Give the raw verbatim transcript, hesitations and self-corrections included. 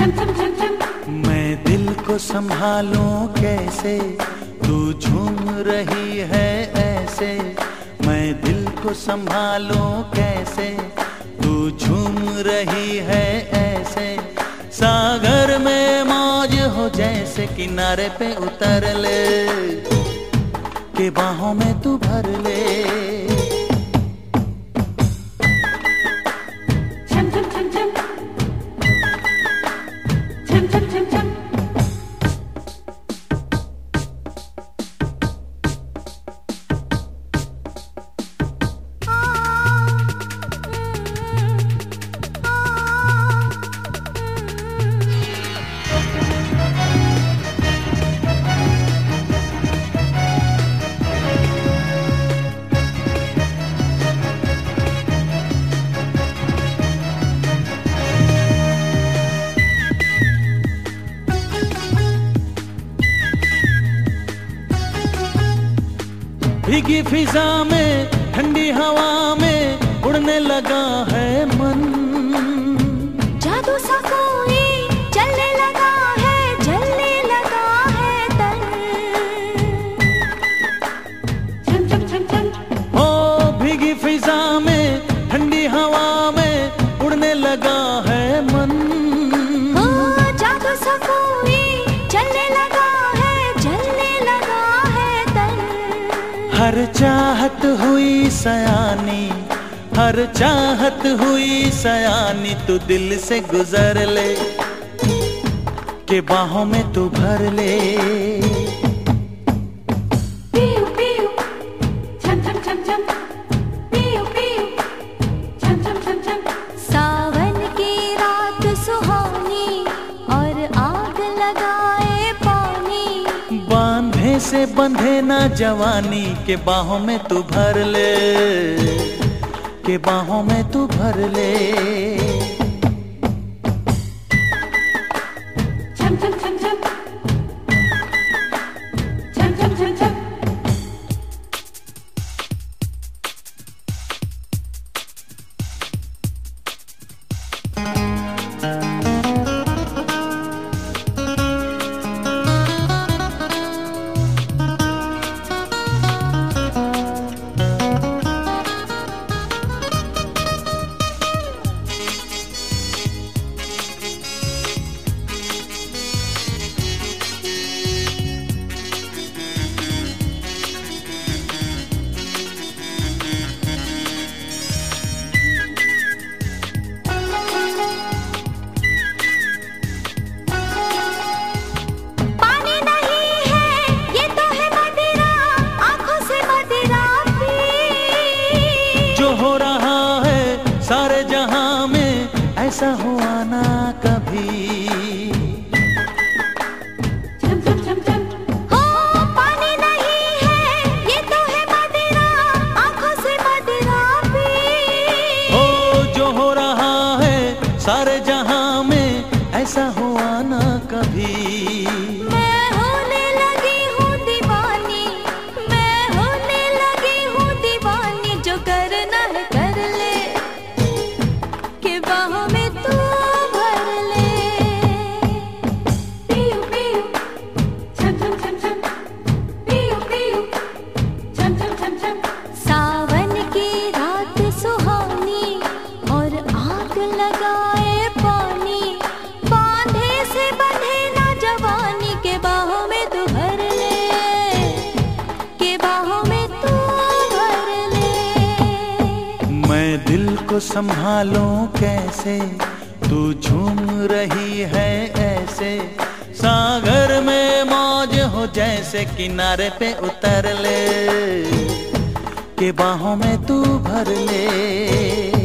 मैं दिल को संभालूं कैसे, तू झूम रही है ऐसे। मैं दिल को संभालूं कैसे, तू झूम रही है ऐसे। सागर में मौज हो जैसे, किनारे पे उतर ले के बाहों में तू भर ले। भीगी फिजा में, ठंडी हवा में उड़ने लगा है मन। जादू सा कोई चलने लगा है, जलने लगा है तन। चम चम चम चम। ओ भीगी फिजा में, ठंडी हवा में उड़ने लगा है मन। ओ जादू सा कोई चलने लगा है, जलने लगा है तन। हर चाहत हुई सयानी, हर चाहत हुई सयानी, तू दिल से गुजर ले के बाहों में तू भर ले। पियो पियो छम छम छम छम, पियो पियो छम छम छम छम। सावन की रात सुहानी और आग लगाए पानी। बांधे से बंधे ना जवानी, के बाहों में तू भर ले के बाहों में तू भर ले। छम छम छम छम, छम छम छम छम। हो रहा है सारे जहां में, ऐसा हुआ ना कभी। छम छम छम छम। हो पानी नहीं है, ये तो है मदिरा, आंखों से मदिरा पी। हो जो हो रहा है सारे जहां में, ऐसा हुआ ना कभी। मैं होने लगी हूँ दीवानी, मैं होने लगी हूँ दीवानी। जो करना है कर ले, के बाहों में तू भर ले। पियो पियो छम छम छम छम, पियो पियो छम छम छम छम। सावन की रात सुहानी और आग लगाए पानी। बांधे से बंधे ना जवानी, के बाहों में तू भर ले, के बाहों में तू भर ले। मैं दिल को संभालूं कैसे, तू झूम रही है ऐसे। सागर में मौज हो जैसे, किनारे पे उतर ले के बाहों में तू भर ले।